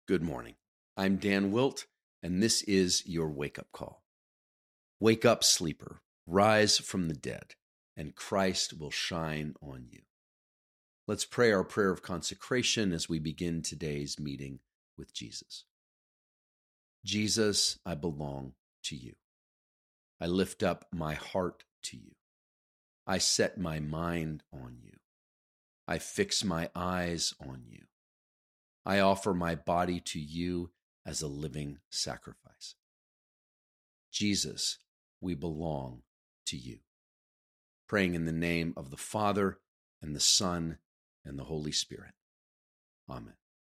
Good morning. I'm Dan Wilt, and this is your wake-up call. Wake up, sleeper. Rise from the dead, and Christ will shine on you. Let's pray our prayer of consecration as we begin today's meeting with Jesus. Jesus, I belong to you. I lift up my heart to you. I set my mind on you. I fix my eyes on you. I offer my body to you as a living sacrifice. Jesus, we belong to you. Praying in the name of the Father, and the Son, and the Holy Spirit. Amen.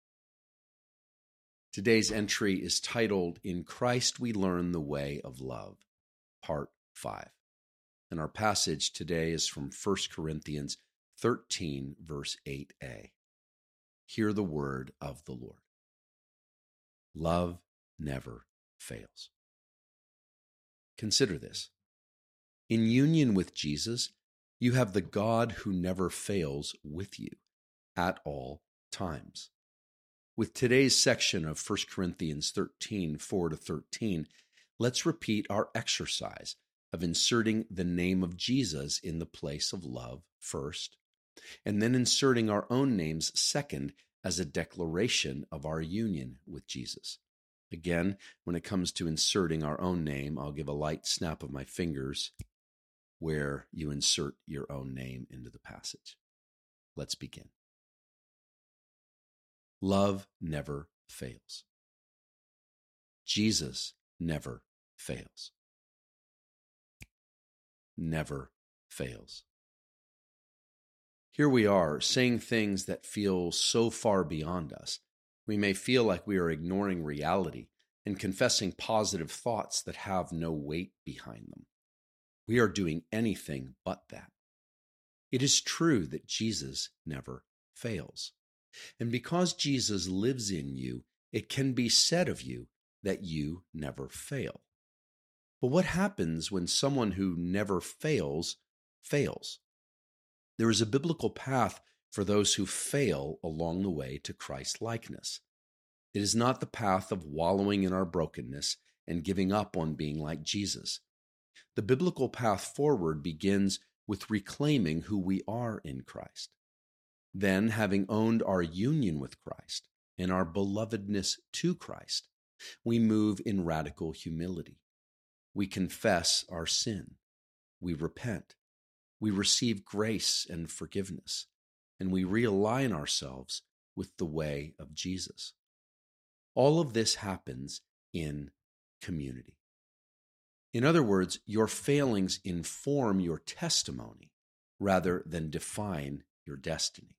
Today's entry is titled, In Christ We Learn the Way of Love, Part 5. And our passage today is from 1 Corinthians 13, verse 8a. Hear the word of the Lord. Love never fails. Consider this. In union with Jesus, you have the God who never fails with you at all times. With today's section of 1 Corinthians 13, 4-13, let's repeat our exercise of inserting the name of Jesus in the place of love first, and then inserting our own names second as a declaration of our union with Jesus. Again, when it comes to inserting our own name, I'll give a light snap of my fingers where you insert your own name into the passage. Let's begin. Love never fails. Jesus never fails. Never fails. Here we are, saying things that feel so far beyond us. We may feel like we are ignoring reality and confessing positive thoughts that have no weight behind them. We are doing anything but that. It is true that Jesus never fails. And because Jesus lives in you, it can be said of you that you never fail. But what happens when someone who never fails, fails? There is a biblical path for those who fail along the way to Christ-likeness. It is not the path of wallowing in our brokenness and giving up on being like Jesus. The biblical path forward begins with reclaiming who we are in Christ. Then, having owned our union with Christ and our belovedness to Christ, we move in radical humility. We confess our sin. We repent. We receive grace and forgiveness, and we realign ourselves with the way of Jesus. All of this happens in community. In other words, your failings inform your testimony rather than define your destiny.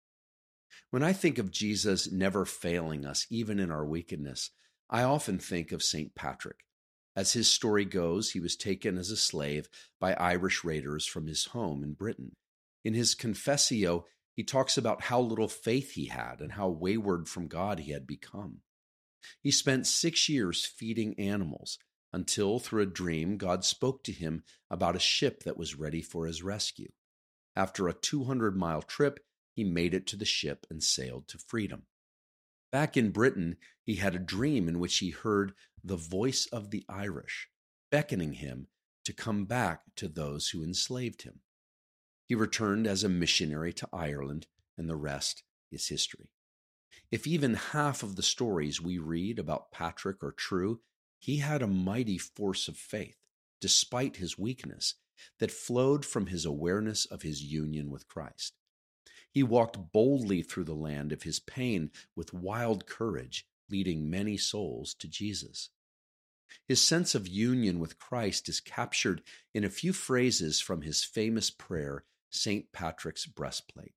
When I think of Jesus never failing us, even in our wickedness, I often think of St. Patrick. As his story goes, he was taken as a slave by Irish raiders from his home in Britain. In his Confessio, he talks about how little faith he had and how wayward from God he had become. He spent 6 years feeding animals until, through a dream, God spoke to him about a ship that was ready for his rescue. After a 200-mile trip, he made it to the ship and sailed to freedom. Back in Britain, he had a dream in which he heard the voice of the Irish, beckoning him to come back to those who enslaved him. He returned as a missionary to Ireland, and the rest is history. If even half of the stories we read about Patrick are true, he had a mighty force of faith, despite his weakness, that flowed from his awareness of his union with Christ. He walked boldly through the land of his pain with wild courage, leading many souls to Jesus. His sense of union with Christ is captured in a few phrases from his famous prayer, St. Patrick's Breastplate.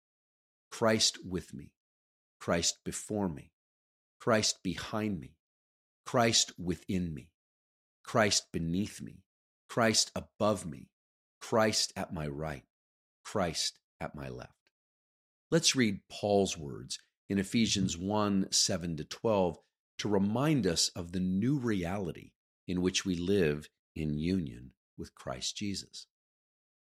Christ with me, Christ before me, Christ behind me, Christ within me, Christ beneath me, Christ above me, Christ at my right, Christ at my left. Let's read Paul's words in Ephesians 1, 7-12 to remind us of the new reality in which we live in union with Christ Jesus.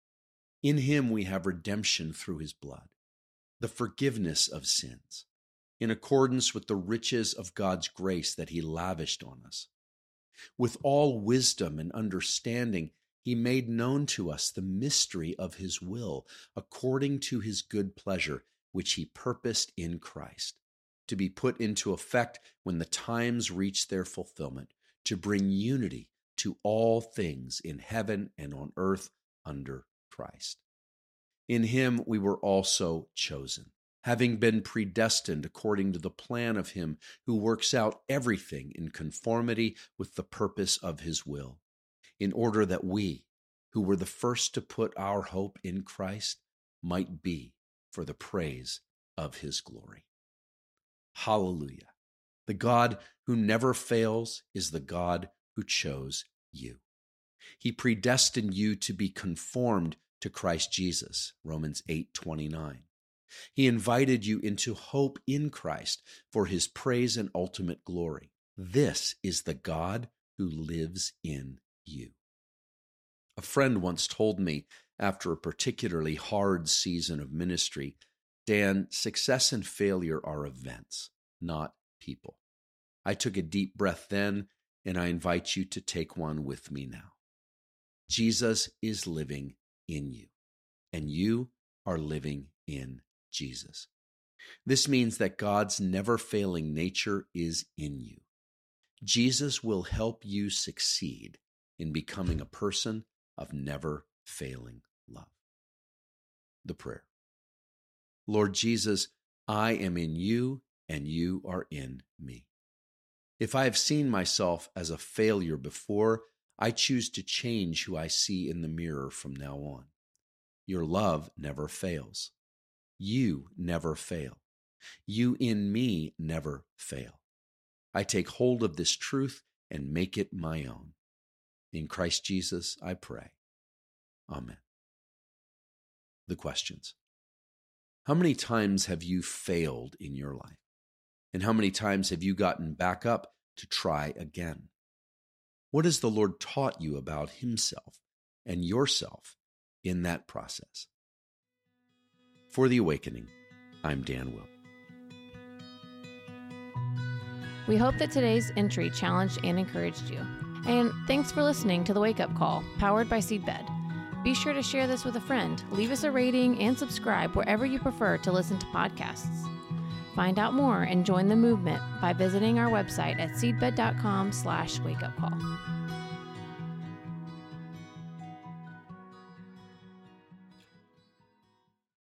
In him we have redemption through his blood, the forgiveness of sins, in accordance with the riches of God's grace that he lavished on us. With all wisdom and understanding, he made known to us the mystery of his will, according to his good pleasure, which he purposed in Christ, to be put into effect when the times reach their fulfillment, to bring unity to all things in heaven and on earth under Christ. In him we were also chosen, having been predestined according to the plan of him who works out everything in conformity with the purpose of his will, in order that we, who were the first to put our hope in Christ, might be for the praise of his glory. Hallelujah. The God who never fails is the God who chose you. He predestined you to be conformed to Christ Jesus, Romans 8:29. He invited you into hope in Christ for his praise and ultimate glory. This is the God who lives in you. A friend once told me after a particularly hard season of ministry, Dan, success and failure are events, not people. I took a deep breath then, and I invite you to take one with me now. Jesus is living in you, and you are living in Jesus. This means that God's never-failing nature is in you. Jesus will help you succeed in becoming a person of never-failing love. The prayer. Lord Jesus, I am in you and you are in me. If I have seen myself as a failure before, I choose to change who I see in the mirror from now on. Your love never fails. You never fail. You in me never fail. I take hold of this truth and make it my own. In Christ Jesus, I pray. Amen. The questions. How many times have you failed in your life? And how many times have you gotten back up to try again? What has the Lord taught you about himself and yourself in that process? For The Awakening, I'm Dan Will. We hope that today's entry challenged and encouraged you. And thanks for listening to The Wake Up Call, powered by Seedbed. Be sure to share this with a friend, leave us a rating, and subscribe wherever you prefer to listen to podcasts. Find out more and join the movement by visiting our website at seedbed.com/wakeupcall.